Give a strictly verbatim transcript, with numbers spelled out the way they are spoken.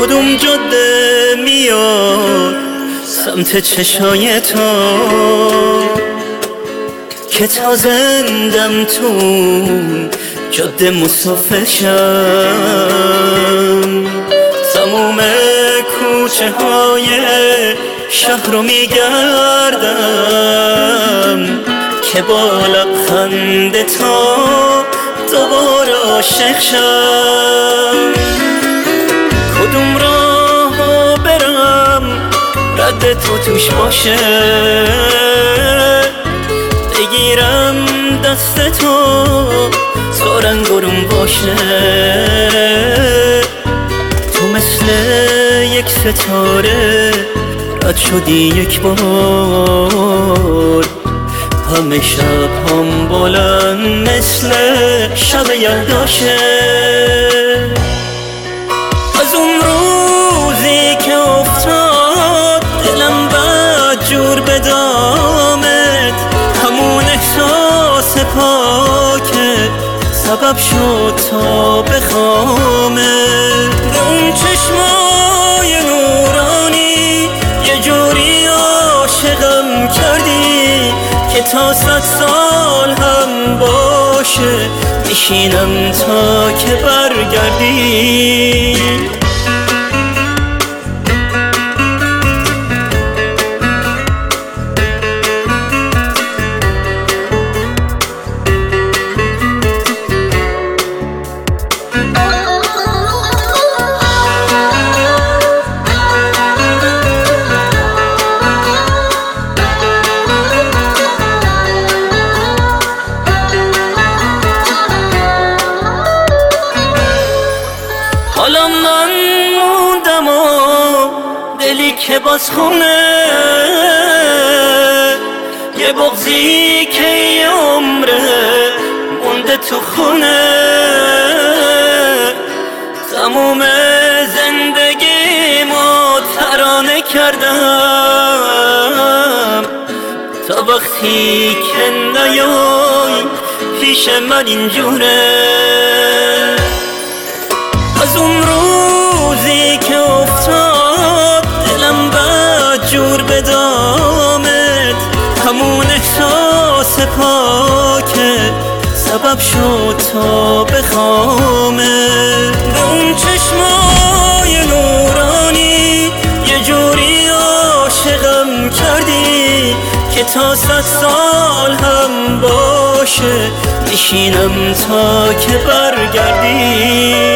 کدوم جاده میاد سمت چشای تو که تا زندم تو جاده مسافر شم. تموم کوچه های شهر رو میگردم که با لبخند تو دوباره عاشق شم. کدوم راه برم رد تو توش باشه، بگیرم دست تو تا رنگ و روم باشه. تو مثل یک ستاره رد شدی یک بار، همه شب هم بلند مثل شب یلداشه. از اون روزی که افتاد دلم بد جور به دامت، همون احساس پاکه سبب شد تا بخوامت. اون چشمای نورانی یه جوری عاشقم کردی که تا صد سال هم باشه میشینم تا که برگردی. حالا من موندم و دلی که باز خونه، یه بغضی که یه عمره مونده تو خونه. تموم زندگیمو ترانه کردم تا وقتی که نیای پیش من اینجوره. از اون روزی که افتاد دلم بد جور به دامت، همون احساس پاکه سبب شد تا بخوامت. اون چشمای نورانی یه جوری عاشقم کردی که تا صد سال هم باشه میشینم تا که برگردی.